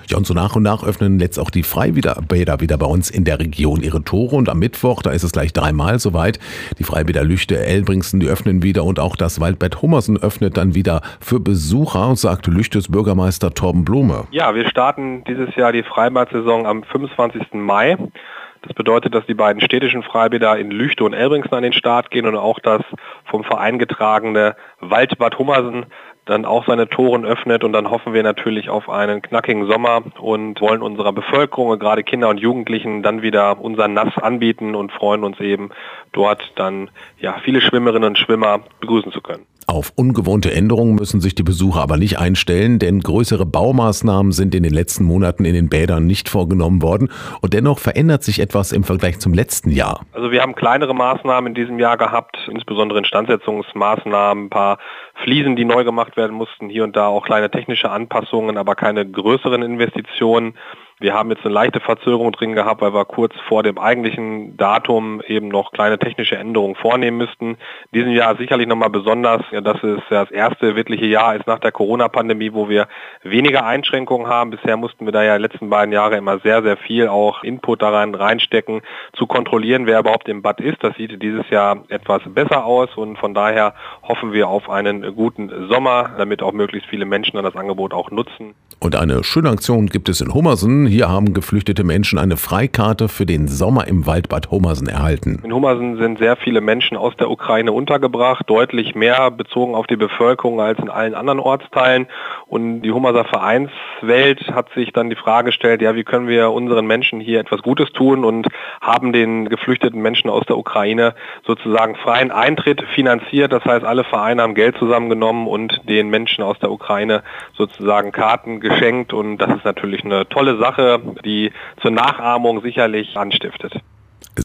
Ja, und so nach und nach öffnen jetzt auch die Freibäder wieder bei uns in der Region ihre Tore. Und am Mittwoch, da ist es gleich dreimal soweit. Die Freibäder Lüchte, Elbringsen, die öffnen wieder. Und auch das Waldbad Hummersen öffnet dann wieder für Besucher, sagt Lüchtes Bürgermeister Torben Blume. Ja, wir starten dieses Jahr die Freibad-Saison am 25. Mai. Das bedeutet, dass die beiden städtischen Freibäder in Lüchte und Elbringsen an den Start gehen und auch das vom Verein getragene Waldbad Hummersen dann auch seine Toren öffnet. Und dann hoffen wir natürlich auf einen knackigen Sommer und wollen unserer Bevölkerung, gerade Kinder und Jugendlichen, dann wieder unser Nass anbieten und freuen uns eben dort dann viele Schwimmerinnen und Schwimmer begrüßen zu können. Auf ungewohnte Änderungen müssen sich die Besucher aber nicht einstellen, denn größere Baumaßnahmen sind in den letzten Monaten in den Bädern nicht vorgenommen worden. Und dennoch verändert sich etwas im Vergleich zum letzten Jahr. Also wir haben kleinere Maßnahmen in diesem Jahr gehabt, insbesondere Instandsetzungsmaßnahmen, ein paar Fliesen, die neu gemacht werden mussten, hier und da auch kleine technische Anpassungen, aber keine größeren Investitionen. Wir haben jetzt eine leichte Verzögerung drin gehabt, weil wir kurz vor dem eigentlichen Datum eben noch kleine technische Änderungen vornehmen müssten. In diesem Jahr sicherlich nochmal besonders, dass es das erste wirkliche Jahr ist nach der Corona-Pandemie, wo wir weniger Einschränkungen haben. Bisher mussten wir da ja die letzten beiden Jahre immer sehr, sehr viel auch Input da reinstecken, zu kontrollieren, wer überhaupt im Bad ist. Das sieht dieses Jahr etwas besser aus und von daher hoffen wir auf einen guten Sommer, damit auch möglichst viele Menschen dann das Angebot auch nutzen. Und eine schöne Aktion gibt es in Hummersen. Hier haben geflüchtete Menschen eine Freikarte für den Sommer im Waldbad Hummersen erhalten. In Hummersen sind sehr viele Menschen aus der Ukraine untergebracht, deutlich mehr bezogen auf die Bevölkerung als in allen anderen Ortsteilen. Und die Hummerser Vereinswelt hat sich dann die Frage gestellt, wie können wir unseren Menschen hier etwas Gutes tun und haben den geflüchteten Menschen aus der Ukraine sozusagen freien Eintritt finanziert. Das heißt, alle Vereine haben Geld zusammengenommen und den Menschen aus der Ukraine sozusagen Karten geschenkt. Und das ist natürlich eine tolle Sache, die zur Nachahmung sicherlich anstiftet.